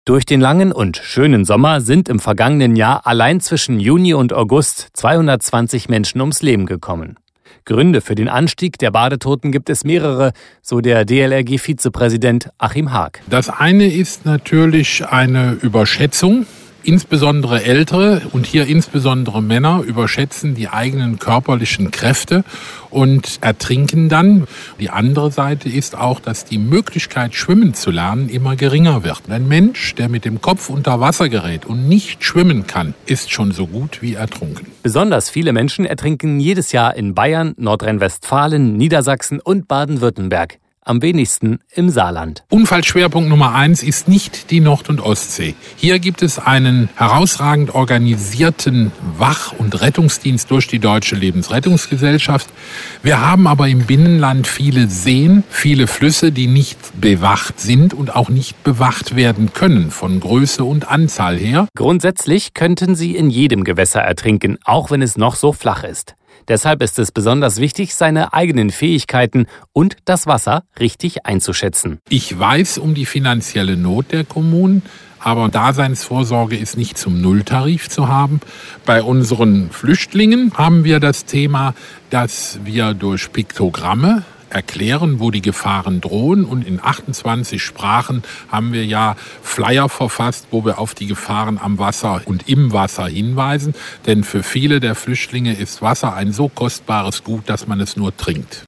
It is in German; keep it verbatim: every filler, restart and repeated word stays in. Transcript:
Durch den langen und schönen Sommer sind im vergangenen Jahr allein zwischen Juni und August zweihundertzwanzig Menschen ums Leben gekommen. Gründe für den Anstieg der Badetoten gibt es mehrere, so der D L R G-Vizepräsident Achim Haag. Das eine ist natürlich eine Überschätzung. Insbesondere Ältere und hier insbesondere Männer überschätzen die eigenen körperlichen Kräfte und ertrinken dann. Die andere Seite ist auch, dass die Möglichkeit, schwimmen zu lernen, immer geringer wird. Ein Mensch, der mit dem Kopf unter Wasser gerät und nicht schwimmen kann, ist schon so gut wie ertrunken. Besonders viele Menschen ertrinken jedes Jahr in Bayern, Nordrhein-Westfalen, Niedersachsen und Baden-Württemberg. Am wenigsten im Saarland. Unfallschwerpunkt Nummer eins ist nicht die Nord- und Ostsee. Hier gibt es einen herausragend organisierten Wach- und Rettungsdienst durch die Deutsche Lebensrettungsgesellschaft. Wir haben aber im Binnenland viele Seen, viele Flüsse, die nicht bewacht sind und auch nicht bewacht werden können, von Größe und Anzahl her. Grundsätzlich könnten sie in jedem Gewässer ertrinken, auch wenn es noch so flach ist. Deshalb ist es besonders wichtig, seine eigenen Fähigkeiten und das Wasser richtig einzuschätzen. Ich weiß um die finanzielle Not der Kommunen, aber Daseinsvorsorge ist nicht zum Nulltarif zu haben. Bei unseren Flüchtlingen haben wir das Thema, dass wir durch Piktogramme erklären, wo die Gefahren drohen. Und in achtundzwanzig Sprachen haben wir ja Flyer verfasst, wo wir auf die Gefahren am Wasser und im Wasser hinweisen. Denn für viele der Flüchtlinge ist Wasser ein so kostbares Gut, dass man es nur trinkt.